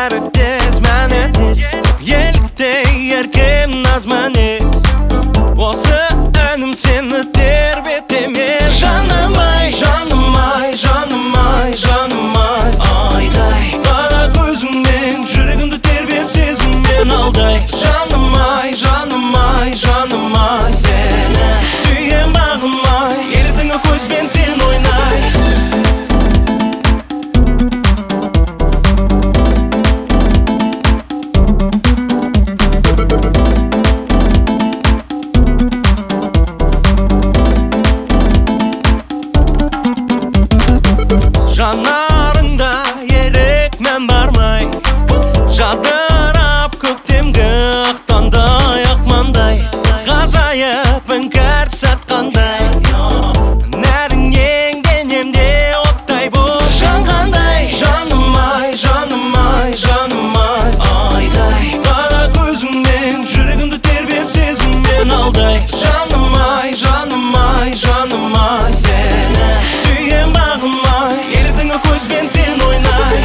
bari tez, mani tez. Yelikday erkim nazmaniz. Olsa önüm seni terbet emez. Canım ay, canım ay, canım ay, canım ay. Ayday kara gözümden yüreğimde terbep sezim ben alday. Canım ay, canım ay, canım ay. Seni süyen bağım ay. Elidine koz ben sen oynay. Жанарыңда ерекмен бармай, жадырап көктемгі ақтандай ақмандай. Ғажайып іңкәр сатқандай, нәріңнен денемде оттай бол жанғандай. Жаным ай, жаным ай, жаным ай. Айдай қара көзіңнен жүрегімді тербеп сезіммен алдай. Жаным ай, жаным ай, жаным ай. Сені сүйген бағым ай. Елдің көзбен сен ойнай.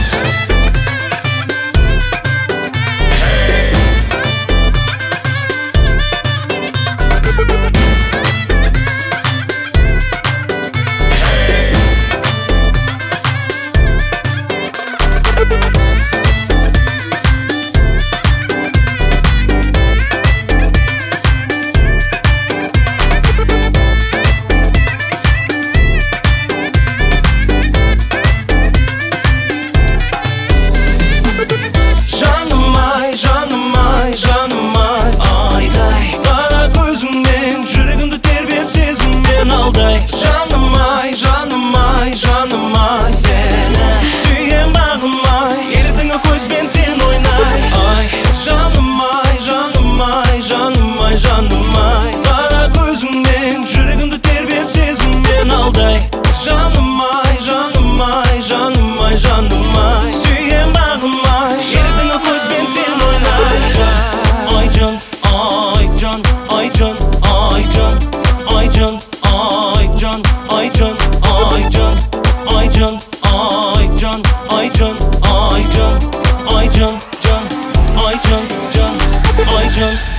Жаным ай, жаным ай, жаным ай. Айдай қара көзіңнен жүрегімді тербеп сезіммен алдай. Жаным ай, жаным ай, жаным ай. Сені сүйген бағым ай. Елдің көзбен сен ойнай. Ай, жаным ай, жаным ай, жаным ай, жаным ай. Қара көзіңнен жүрегімді тербеп сезіммен алдай. Жаным ай, жаным ай, жаным ай, жаным ай. Сүйген бағым ай. Елдің көзбен сен ойнай. Айжан, айжан, айжан, айжан, айжан, айжан, айжан, айжан, айжан, айжан, айжан, айжан, айжан, жан, айжан, жан, айжан.